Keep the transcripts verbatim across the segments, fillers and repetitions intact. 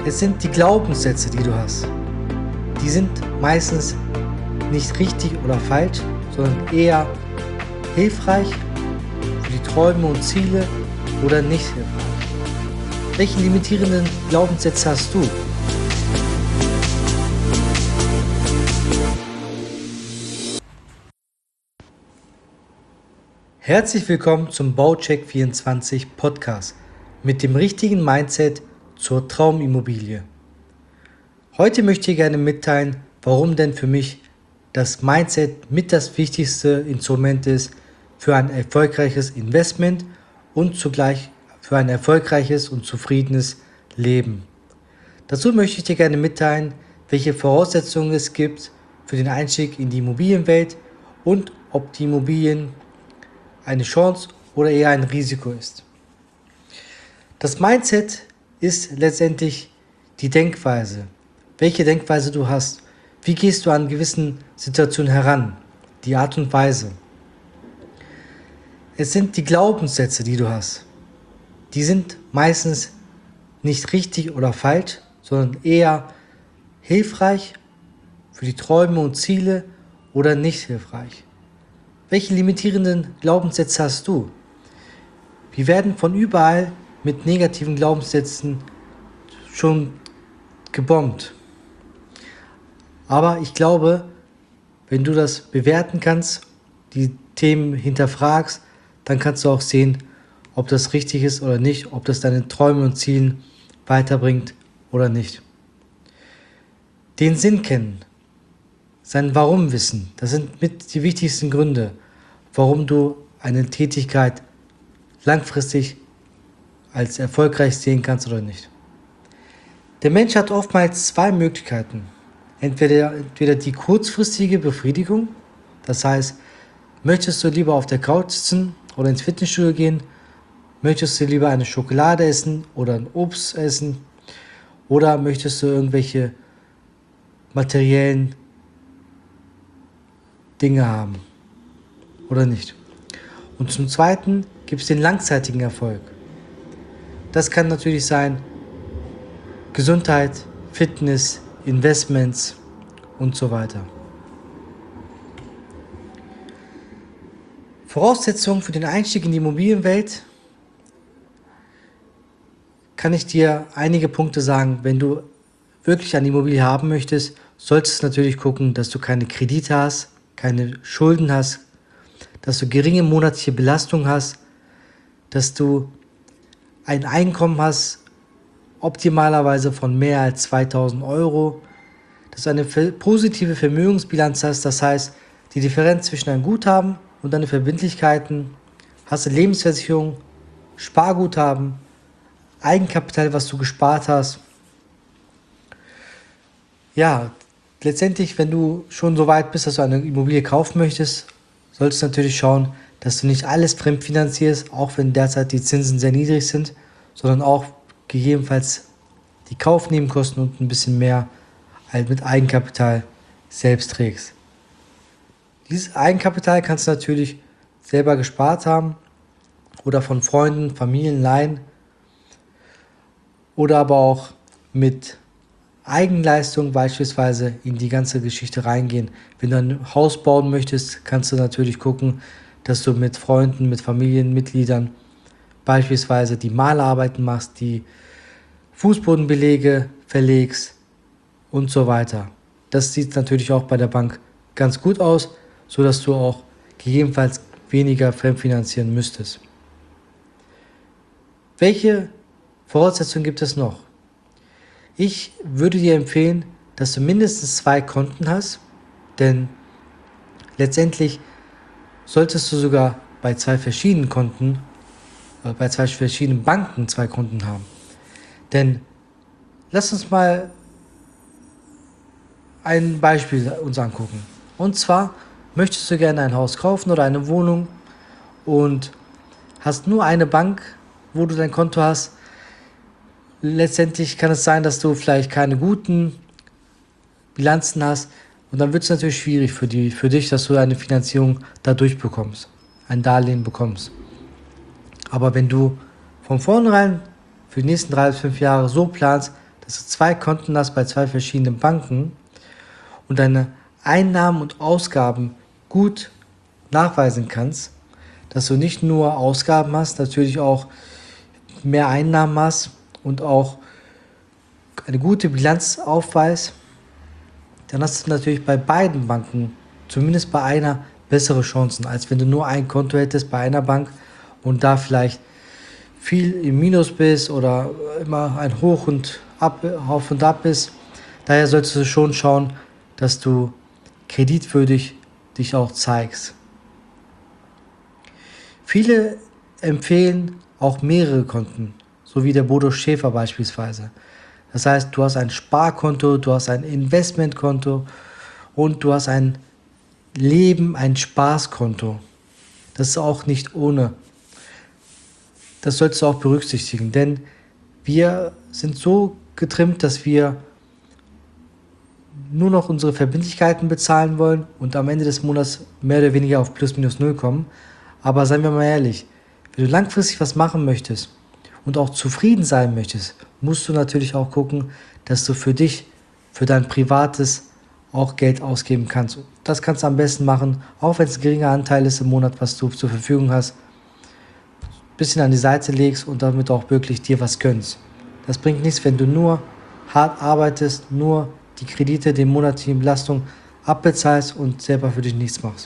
Es sind die Glaubenssätze, die du hast. Die sind meistens nicht richtig oder falsch, sondern eher hilfreich für die Träume und Ziele oder nicht hilfreich. Welche limitierenden Glaubenssätze hast du? Herzlich willkommen zum Baucheck vierundzwanzig Podcast mit dem richtigen Mindset zur Traumimmobilie. Heute möchte ich gerne mitteilen, warum denn für mich das Mindset mit das wichtigste Instrument ist für ein erfolgreiches Investment und zugleich für ein erfolgreiches und zufriedenes Leben. Dazu möchte ich dir gerne mitteilen, welche Voraussetzungen es gibt für den Einstieg in die Immobilienwelt und ob die Immobilien eine Chance oder eher ein Risiko ist. Das Mindset ist letztendlich die Denkweise. Welche Denkweise du hast. Wie gehst du an gewissen Situationen heran? Die Art und Weise. Es sind die Glaubenssätze, die du hast. Die sind meistens nicht richtig oder falsch, sondern eher hilfreich für die Träume und Ziele oder nicht hilfreich. Welche limitierenden Glaubenssätze hast du? Wir werden von überall mit negativen Glaubenssätzen schon gebombt. Aber ich glaube, wenn du das bewerten kannst, die Themen hinterfragst, dann kannst du auch sehen, ob das richtig ist oder nicht, ob das deine Träume und Ziele weiterbringt oder nicht. Den Sinn kennen, sein Warum wissen, das sind mit die wichtigsten Gründe, warum du eine Tätigkeit langfristig als erfolgreich sehen kannst oder nicht. Der Mensch hat oftmals zwei Möglichkeiten. Entweder, entweder die kurzfristige Befriedigung, das heißt, möchtest du lieber auf der Couch sitzen oder ins Fitnessstudio gehen, möchtest du lieber eine Schokolade essen oder ein Obst essen oder möchtest du irgendwelche materiellen Dinge haben oder nicht. Und zum Zweiten gibt es den langzeitigen Erfolg. Das kann natürlich sein Gesundheit, Fitness, Investments und so weiter. Voraussetzungen für den Einstieg in die Immobilienwelt kann ich dir einige Punkte sagen. Wenn du wirklich eine Immobilie haben möchtest, solltest du natürlich gucken, dass du keine Kredite hast, keine Schulden hast, dass du geringe monatliche Belastung hast, dass du ein Einkommen hast, optimalerweise von mehr als zweitausend Euro, dass du eine positive Vermögensbilanz hast, das heißt, die Differenz zwischen deinem Guthaben und deinen Verbindlichkeiten, hast du Lebensversicherung, Sparguthaben, Eigenkapital, was du gespart hast. Ja, letztendlich, wenn du schon so weit bist, dass du eine Immobilie kaufen möchtest, solltest du natürlich schauen, dass du nicht alles fremdfinanzierst, auch wenn derzeit die Zinsen sehr niedrig sind, sondern auch gegebenenfalls die Kaufnebenkosten und ein bisschen mehr halt mit Eigenkapital selbst trägst. Dieses Eigenkapital kannst du natürlich selber gespart haben oder von Freunden, Familien leihen oder aber auch mit Eigenleistung beispielsweise in die ganze Geschichte reingehen. Wenn du ein Haus bauen möchtest, kannst du natürlich gucken, dass du mit Freunden, mit Familienmitgliedern beispielsweise die Malerarbeiten machst, die Fußbodenbelege verlegst und so weiter. Das sieht natürlich auch bei der Bank ganz gut aus, sodass du auch gegebenenfalls weniger fremdfinanzieren müsstest. Welche Voraussetzungen gibt es noch? Ich würde dir empfehlen, dass du mindestens zwei Konten hast, denn letztendlich solltest du sogar bei zwei verschiedenen Konten, äh, bei zwei verschiedenen Banken zwei Konten haben. Denn lass uns mal ein Beispiel uns angucken. Und zwar möchtest du gerne ein Haus kaufen oder eine Wohnung und hast nur eine Bank, wo du dein Konto hast. Letztendlich kann es sein, dass du vielleicht keine guten Bilanzen hast und dann wird es natürlich schwierig für, die, für dich, dass du eine Finanzierung dadurch bekommst, ein Darlehen bekommst. Aber wenn du von vornherein für die nächsten drei bis fünf Jahre so planst, dass du zwei Konten hast bei zwei verschiedenen Banken und deine Einnahmen und Ausgaben gut nachweisen kannst, dass du nicht nur Ausgaben hast, natürlich auch mehr Einnahmen hast und auch eine gute Bilanz aufweist, dann hast du natürlich bei beiden Banken, zumindest bei einer, bessere Chancen, als wenn du nur ein Konto hättest bei einer Bank und da vielleicht viel im Minus bist oder immer ein Hoch und ab, auf und ab bist. Daher solltest du schon schauen, dass du kreditwürdig dich auch zeigst. Viele empfehlen auch mehrere Konten, so wie der Bodo Schäfer beispielsweise. Das heißt, du hast ein Sparkonto, du hast ein Investmentkonto und du hast ein Leben, ein Spaßkonto. Das ist auch nicht ohne. Das solltest du auch berücksichtigen, denn wir sind so getrimmt, dass wir nur noch unsere Verbindlichkeiten bezahlen wollen und am Ende des Monats mehr oder weniger auf plus minus null kommen. Aber seien wir mal ehrlich, wenn du langfristig was machen möchtest und auch zufrieden sein möchtest, musst du natürlich auch gucken, dass du für dich, für dein Privates auch Geld ausgeben kannst. Das kannst du am besten machen, auch wenn es ein geringer Anteil ist im Monat, was du zur Verfügung hast, ein bisschen an die Seite legst und damit auch wirklich dir was gönnst. Das bringt nichts, wenn du nur hart arbeitest, nur die Kredite, die monatliche Belastung abbezahlst und selber für dich nichts machst.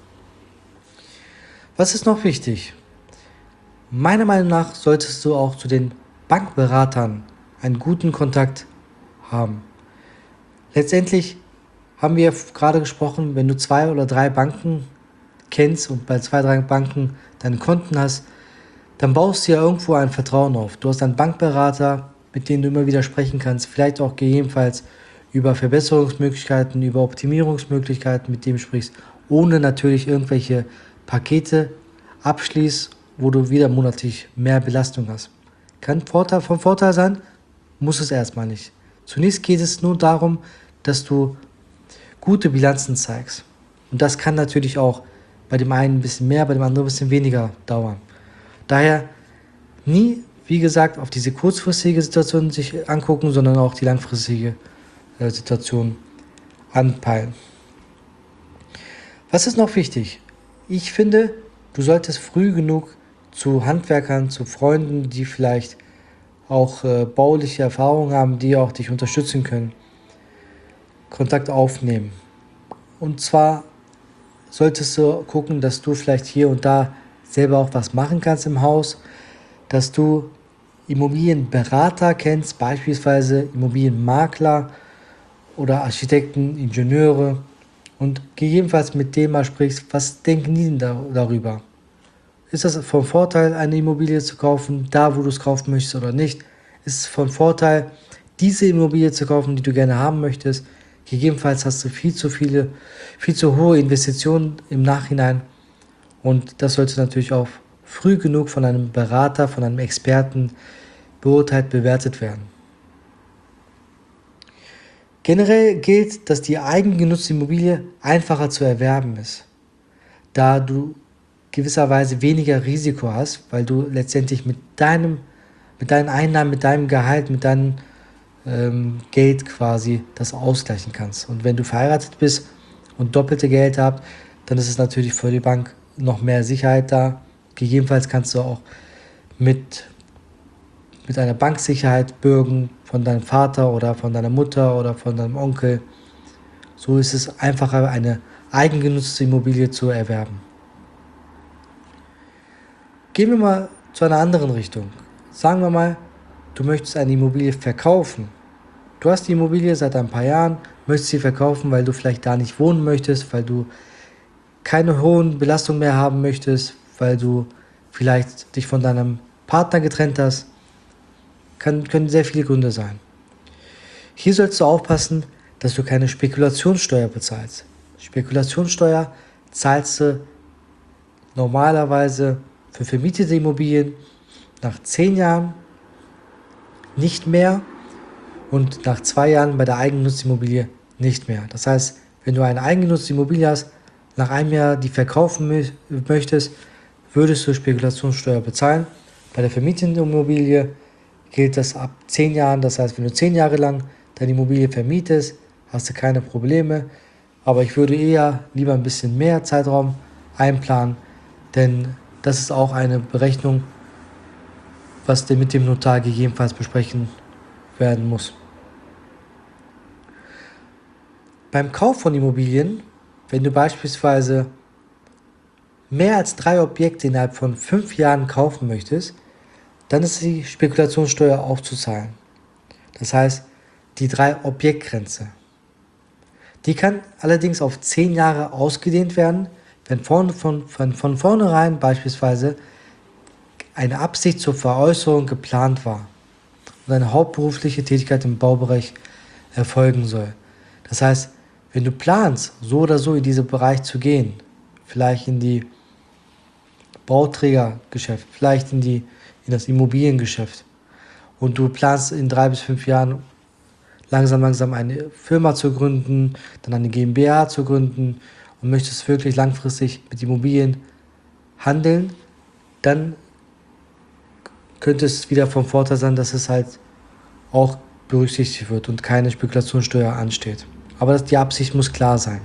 Was ist noch wichtig? Meiner Meinung nach solltest du auch zu den Bankberatern einen guten Kontakt haben. Letztendlich haben wir gerade gesprochen, wenn du zwei oder drei Banken kennst und bei zwei, drei Banken deine Konten hast, dann baust du ja irgendwo ein Vertrauen auf. Du hast einen Bankberater, mit dem du immer wieder sprechen kannst, vielleicht auch gegebenenfalls über Verbesserungsmöglichkeiten, über Optimierungsmöglichkeiten, mit dem du sprichst, ohne natürlich irgendwelche Pakete abschließt, wo du wieder monatlich mehr Belastung hast. Kann Vorteil, vom Vorteil sein, muss es erstmal nicht. Zunächst geht es nur darum, dass du gute Bilanzen zeigst. Und das kann natürlich auch bei dem einen ein bisschen mehr, bei dem anderen ein bisschen weniger dauern. Daher nie, wie gesagt, auf diese kurzfristige Situation sich angucken, sondern auch die langfristige äh, Situation anpeilen. Was ist noch wichtig? Ich finde, du solltest früh genug zu Handwerkern, zu Freunden, die vielleicht auch äh, bauliche Erfahrungen haben, die auch dich unterstützen können, Kontakt aufnehmen. Und zwar solltest du gucken, dass du vielleicht hier und da selber auch was machen kannst im Haus, dass du Immobilienberater kennst, beispielsweise Immobilienmakler oder Architekten, Ingenieure und gegebenenfalls mit denen mal sprichst, was denken die denn da, darüber? Ist das von Vorteil, eine Immobilie zu kaufen, da wo du es kaufen möchtest oder nicht? Ist es von Vorteil, diese Immobilie zu kaufen, die du gerne haben möchtest? Gegebenenfalls hast du viel zu viele, viel zu hohe Investitionen im Nachhinein und das sollte natürlich auch früh genug von einem Berater, von einem Experten beurteilt, bewertet werden. Generell gilt, dass die eigengenutzte Immobilie einfacher zu erwerben ist, da du gewisserweise weniger Risiko hast, weil du letztendlich mit deinem, mit deinen Einnahmen, mit deinem Gehalt, mit deinem ähm, Geld quasi das ausgleichen kannst. Und wenn du verheiratet bist und doppelte Geld habt, dann ist es natürlich für die Bank noch mehr Sicherheit da. Gegebenenfalls kannst du auch mit, mit einer Banksicherheit bürgen von deinem Vater oder von deiner Mutter oder von deinem Onkel. So ist es einfacher, eine eigengenutzte Immobilie zu erwerben. Gehen wir mal zu einer anderen Richtung. Sagen wir mal, du möchtest eine Immobilie verkaufen. Du hast die Immobilie seit ein paar Jahren, möchtest sie verkaufen, weil du vielleicht da nicht wohnen möchtest, weil du keine hohen Belastungen mehr haben möchtest, weil du vielleicht dich von deinem Partner getrennt hast. Kann, können sehr viele Gründe sein. Hier sollst du aufpassen, dass du keine Spekulationssteuer bezahlst. Spekulationssteuer zahlst du normalerweise für vermietete Immobilien nach zehn Jahren nicht mehr und nach zwei Jahren bei der eigengenutzten Immobilie nicht mehr. Das heißt, wenn du eine eigengenutzte Immobilie hast, nach einem Jahr die verkaufen möchtest, würdest du Spekulationssteuer bezahlen. Bei der vermieteten Immobilie gilt das ab zehn Jahren. Das heißt, wenn du zehn Jahre lang deine Immobilie vermietest, hast du keine Probleme. Aber ich würde eher lieber ein bisschen mehr Zeitraum einplanen, denn das ist auch eine Berechnung, was mit dem Notar gegebenenfalls besprechen werden muss. Beim Kauf von Immobilien, wenn du beispielsweise mehr als drei Objekte innerhalb von fünf Jahren kaufen möchtest, dann ist die Spekulationssteuer aufzuzahlen. Das heißt, die drei Objektgrenze. Die kann allerdings auf zehn Jahre ausgedehnt werden, wenn von, von, von, von vornherein beispielsweise eine Absicht zur Veräußerung geplant war und eine hauptberufliche Tätigkeit im Baubereich erfolgen soll. Das heißt, wenn du planst, so oder so in diesen Bereich zu gehen, vielleicht in die Bauträgergeschäft, vielleicht in, die, in das Immobiliengeschäft und du planst in drei bis fünf Jahren langsam, langsam eine Firma zu gründen, dann eine GmbH zu gründen und möchtest wirklich langfristig mit Immobilien handeln, dann könnte es wieder vom Vorteil sein, dass es halt auch berücksichtigt wird und keine Spekulationssteuer ansteht. Aber das, die Absicht muss klar sein.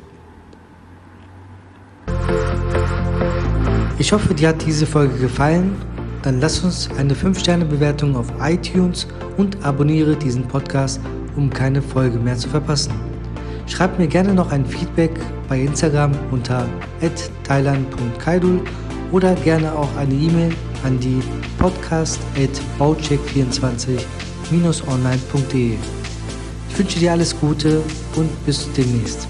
Ich hoffe, dir hat diese Folge gefallen. Dann lass uns eine fünf Sterne Bewertung auf iTunes und abonniere diesen Podcast, um keine Folge mehr zu verpassen. Schreib mir gerne noch ein Feedback bei Instagram unter at thailand punkt kaidul oder gerne auch eine E-Mail an die podcast at baucheck vierundzwanzig online punkt de. Ich wünsche dir alles Gute und bis demnächst.